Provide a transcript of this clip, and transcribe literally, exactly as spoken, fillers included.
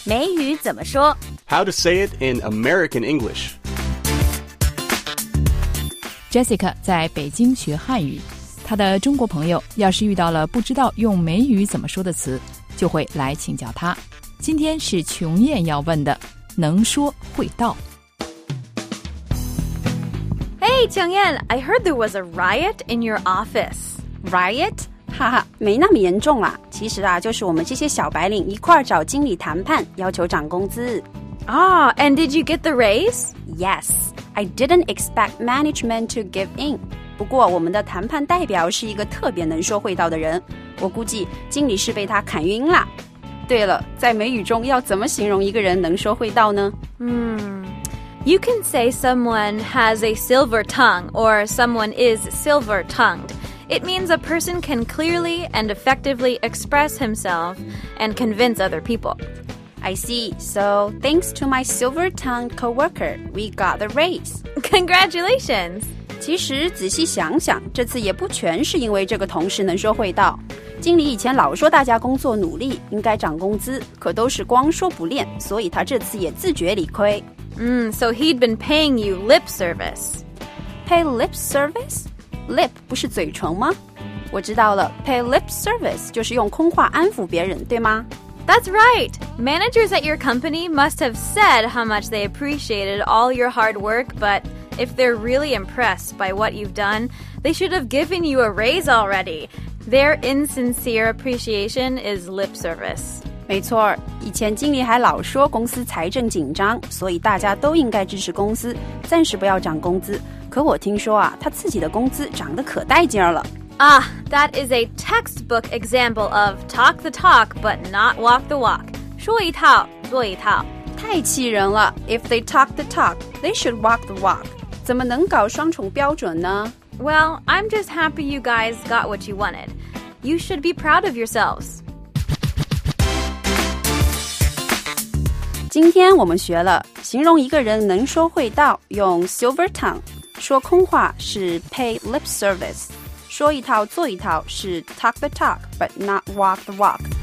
美语怎么说 How to say it in American English. Jessica 在北京学汉语，她的中国朋友要是遇到了不知道用美语怎么说的词，就会来请教她。今天是琼燕要问的，能说会道。 Hey, Changyan, I heard there was a riot in your office. Riot? 哈哈，没那么严重啦。其实啊，就是我们这些小白领一块儿找经理谈判，要求涨工资。 Ah, and did you get the raise? Yes, I didn't expect management to give in. 不过我们的谈判代表是一个特别能说会道的人，我估计经理是被他砍晕啦。对了，在美语中要怎么形容一个人能说会道呢？ Hmm, you can say someone has a silver tongue or someone is silver-tongued.It means a person can clearly and effectively express himself and convince other people. I see. So, thanks to my silver-tongued coworker, we got the raise. Congratulations! 其实仔细想想，这次也不全是因为这个同事能说会道。经理以前老说大家工作努力，应该涨工资，可都是光说不练，所以他这次也自觉理亏。 Mm, so he'd been paying you lip service. Pay lip service?Lip 不是嘴唇吗？我知道了 Pay lip service 就是用空话安抚别人，对吗？ That's right. Managers at your company must have said how much they appreciated all your hard work, but if they're really impressed by what you've done, they should have given you a raise already. Their insincere appreciation is lip service. 没错，以前经理还老说公司财政紧张，所以大家都应该支持公司，暂时不要涨工资。可我听说啊，他自己的工资涨得可带劲儿了。 Ah, that is a textbook example of talk the talk but not walk the walk. 说一套做一套， 太气人了。If they talk the talk, they should walk the walk. 怎么能搞双重标准呢？ Well, I'm just happy you guys got what you wanted. You should be proud of yourselves. 今天我们学了形容一个人能说会道，用 silver tongue。说空话是 pay lip service， 说一套做一套是 talk the talk but not walk the walk。